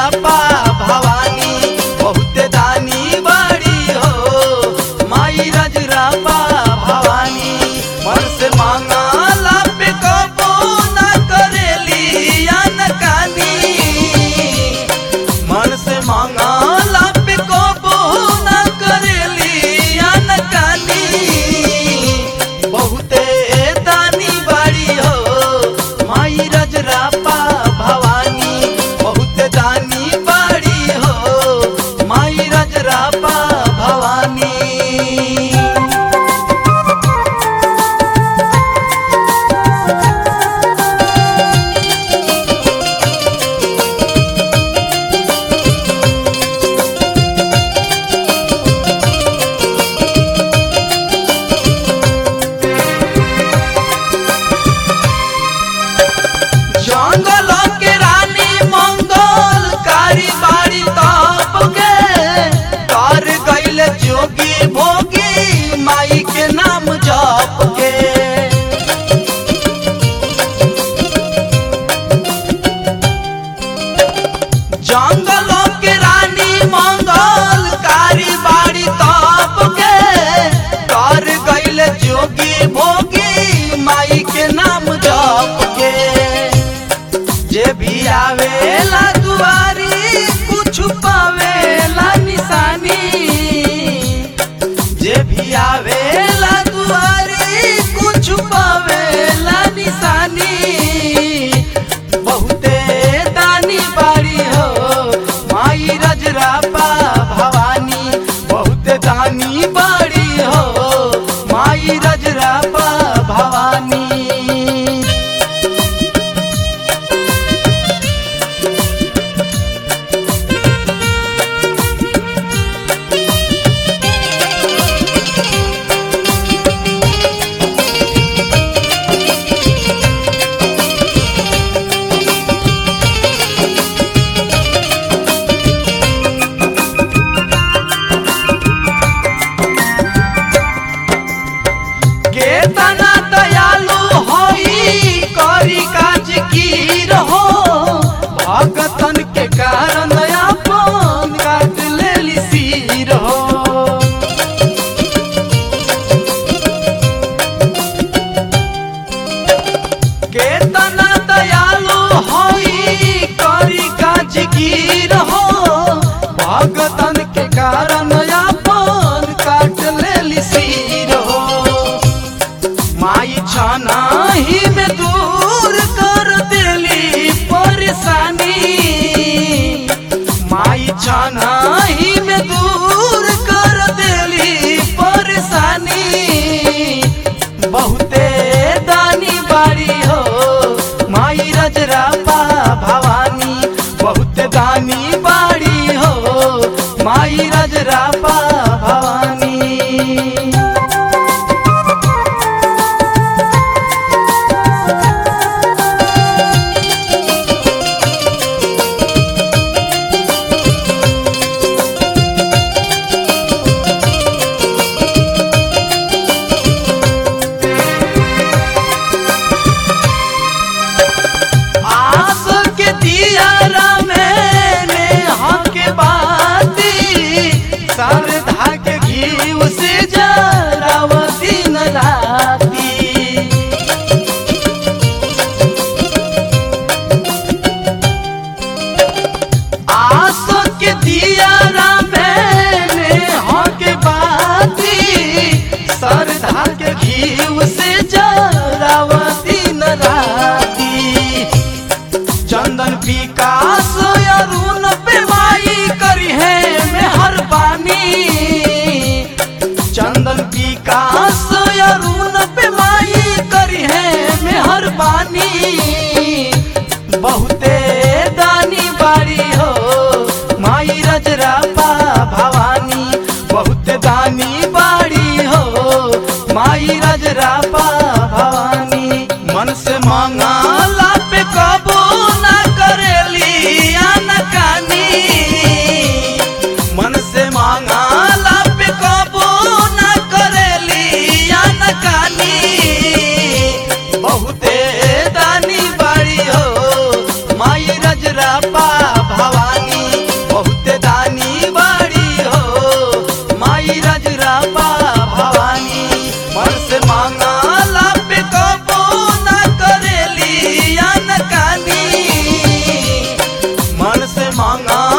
रजरापा भवानी बहुत दानी बाड़ी हो। माई रजरापा भवानी मन से मांगला पे कबो ना करेली अनकानी। मन से मांगला पे कबो ना करेली अनकानी। बहुते दानी बाड़ी हो माई रजरापा भवानी बहुत दानी बाड़ी हो। माई रजरापा भवानी। जंगल के रानी मंगल कारी बाड़ी तप के कर गईल जोगी भोगी माई के नाम जप के। जंगल के रानी मंगल कारी बाड़ी तप के कर गईल जोगी भोगी माई के नाम जप के। जे भी आवेला दुआरी कुछ पावेला निशानी। जे भी आवेला दुआरी कुछ पावेला निशानी। बहुते दानी बाड़ी हो माई रजरापा भवानी बहुत दानी बाड़ी हो। माई रजरापा भवानी। केतना दयालु होई करी काज की रहो। भगतन के कारण अपन काट लेली सिर हो। केतना दयालु होई करी काज की रहो। भगतन के कारण अपन काट लेली सिर हो। माई छाना ही में दूर कर देली परेशानी। माई छाना ही में दूर कर देली परेशानी। बहुते दानी बाड़ी हो माई रजरापा भवानी बहुत दानी बाड़ी हो। माई रजरापा भवानी। आस के दियारा में नेहा के बाती श्रद्धा के घीव से जरावती न राती। आस के दियारा में नेहा के बाती श्रद्धा के घीव से जरावती न राती। चंदन विकास अरुण पे माई करी है मेहरबानी। चंदन विकास अरुण पे माई करी है मेहरबानी। बहुते दानी बाड़ी हो माई रजरापा भवानी बहुत दानी बाड़ी हो। माई रजरापा भवानी मन से मांगला पे कबो ना करेली अनकानी। मन से मांगला पे कबो ना करेली अनकानी। बहुते दानी बाड़ी हो माई रजरापा। मांगा